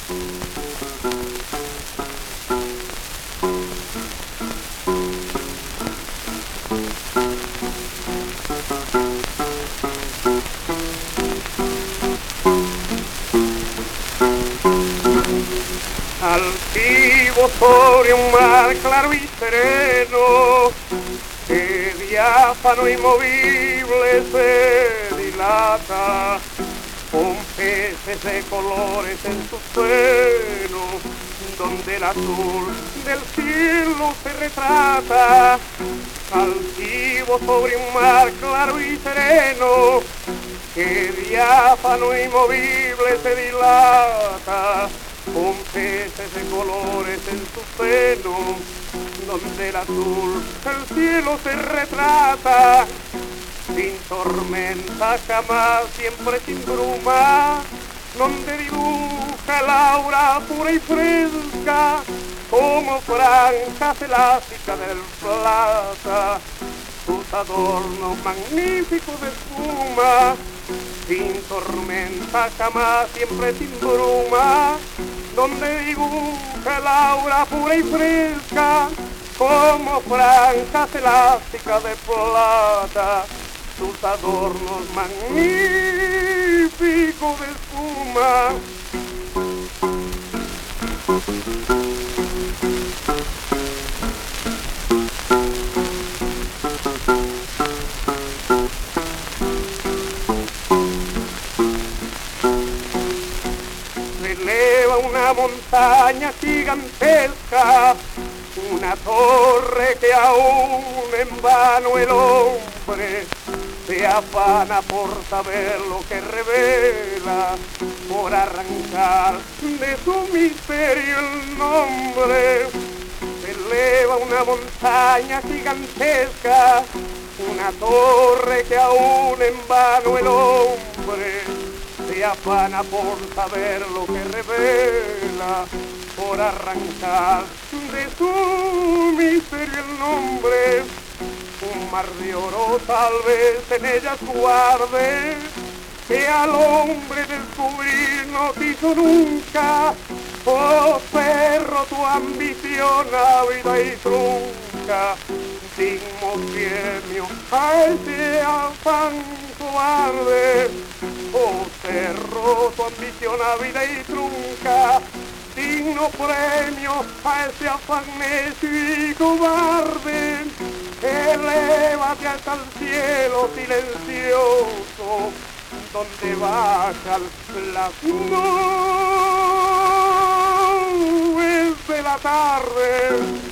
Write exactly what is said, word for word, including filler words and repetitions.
Altivo sobre un mar claro y sereno, que diáfano y movible se dilata, con peces de colores en su seno, donde el azul del cielo se retrata. Altivo sobre un mar claro y sereno, que diáfano y movible se dilata, con peces de colores en su seno, donde el azul del cielo se retrata, sin tormenta jamás, siempre sin bruma, donde dibuja el aura pura y fresca, como franjas elásticas del plata, sus adornos magníficos de espuma, sin tormenta jamás, siempre sin bruma, donde dibuja el aura pura y fresca, como franjas elásticas de plata, sus adornos magníficos de espuma. Se eleva una montaña gigantesca, una torre que aún en vano el hombre se afana por saber lo que revela, por arrancar de su misterio el nombre. Se eleva una montaña gigantesca, una torre que aún en vano el hombre se afana por saber lo que revela, por arrancar de su misterio el nombre. Un mar de oro tal vez en ellas guarde, que al hombre descubrir no quiso nunca. Oh perro, tu ambición ávida y trunca, digno premio a ese afán cobarde. Oh perro, tu ambición ávida y trunca, digno premio a ese afán necio y cobarde. Elévate hasta el cielo silencioso, donde bajan las nubes de la tarde.